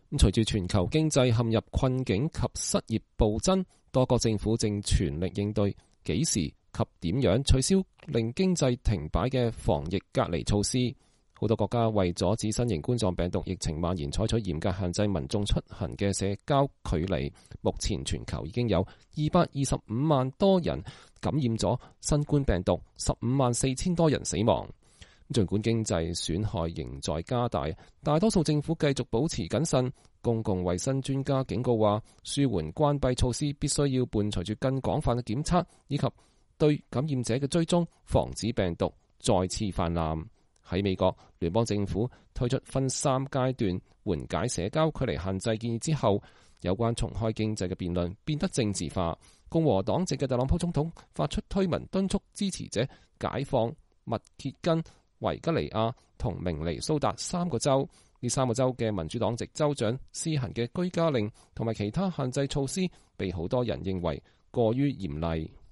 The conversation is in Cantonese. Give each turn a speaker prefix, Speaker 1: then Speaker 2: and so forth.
Speaker 1: 隨住全球經濟陷入困境及失業暴增，多國政府正全力應對幾時及點樣取消令經濟停擺嘅防疫隔離措施。好多國家為阻止新型冠狀病毒疫情蔓延，採取嚴格限制民眾出行嘅社交距離。目前全球已經有225萬多人感染咗新冠病毒，154000多人死亡。儘管經濟損害仍在加大，大多數政府繼續保持謹慎。公共衛生專家警告話，舒緩關閉措施必須要伴隨住更廣泛嘅檢測，以及對感染者嘅追蹤，防止病毒再次泛濫。喺美國，聯邦政府推出分3階段緩解社交距離限制建議之後，有關重開經濟嘅辯論變得政治化。共和黨籍嘅特朗普總統發出推文敦促支持者解放密歇根、維吉尼亞同明尼蘇達3個州。呢3個州嘅民主黨籍州長施行嘅居家令同埋其他限制措施，被好多人認為過於嚴厲。